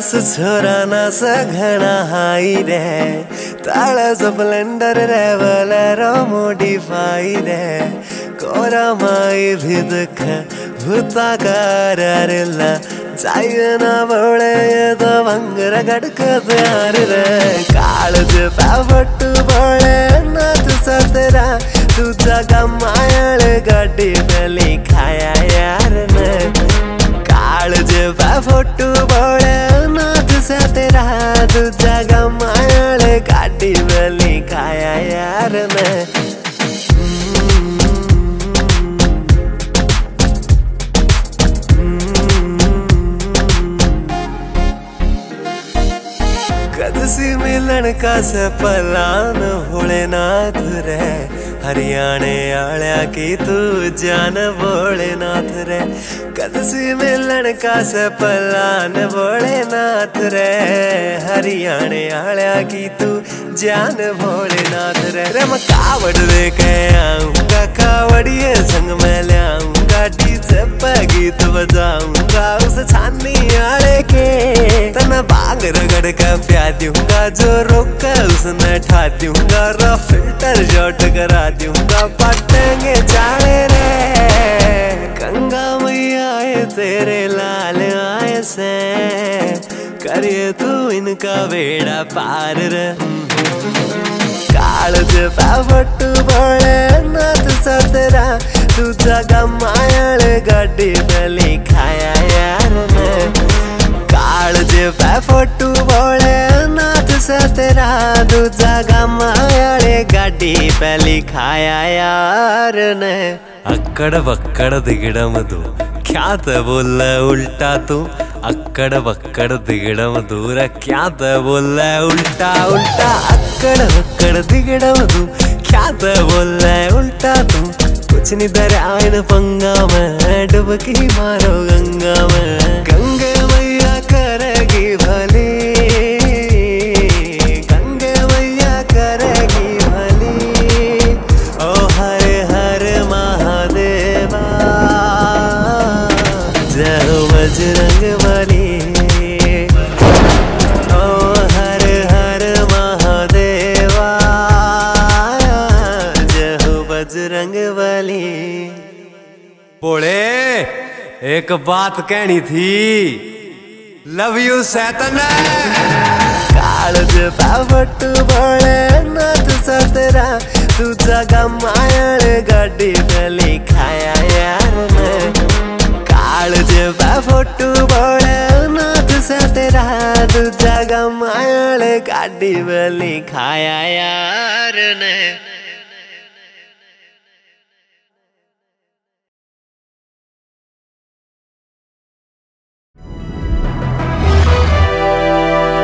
छोरा ना सघना हाई रे ताला स्प्लेंडर रे बोलेरो मॉडिफाई रे कोरा माई भी दुख भूता कारला जायना बोले तो भंगर गड़क प्यार रे काळज पावट बोले नाथ सतरा तुझा गमायल गाडी बेली खाया यार ने काळज पावट बोले नाथ सतरा तुझा गमायल गाडी बेली खाया यार ने कदसी मिलन का सपलान भोलेनाथ रे हरियाणे आळ्या की तू जान भोलेनाथ रे कदसी मिलन का सपलान भोलेनाथ रे हरियाणे आळ्या की तू जान भोलेनाथ रे मैं कावड़ लेके आऊंगा कावड़िए संग में ले आऊंगा डीजे पे गीत बजाऊंगा उस छानी आड़े के तना बाग रगड़ कर प्यार दूंगा जो रोका उसने ठा दूंगा रा फिल्टर शॉट करा दूंगा पटेंगे चाले रे गंगा मैया आए तेरे लाल आए से करिए तू इनका बेड़ा पार रे काळज पावट बोले नाथ सतरा तुझा गमायल गाडी बेली खाया यार ने काळज पावट बोले नाथ सतरा तुझा गमायल गाडी बेली खाया यार ने अक्कड़ बक्कड़ दिगड़म दू क्या बोल उल्टा तू अक्कड़ बक्कड़ दिगड़म दूर क्या बोल उल्टा उल्टा अक्कड़ बक्कड़ दिगड़म दू क्या बोल उल्टा तू कुछ नहीं दरियान पंगा में डुबकी मारो गंगा में गंगे मैया करेगी भली गंगे मैया करेगी भली ओ हरे हरे महादेवा जय हो बजरंग बली ओ हर हर महादेवा जय हो बजरंग बली। बोले एक बात कहनी थी लव यू सैतन काळज पावट बोले नाथ सतरा तुझा गमायल गाडी बेली खाया यार ने काळज पावट बोले नाथ सतरा तुझा गमायल गाडी बेली खाया यार ने।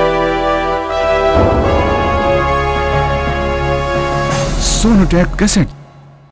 सोनोटेक कैसेट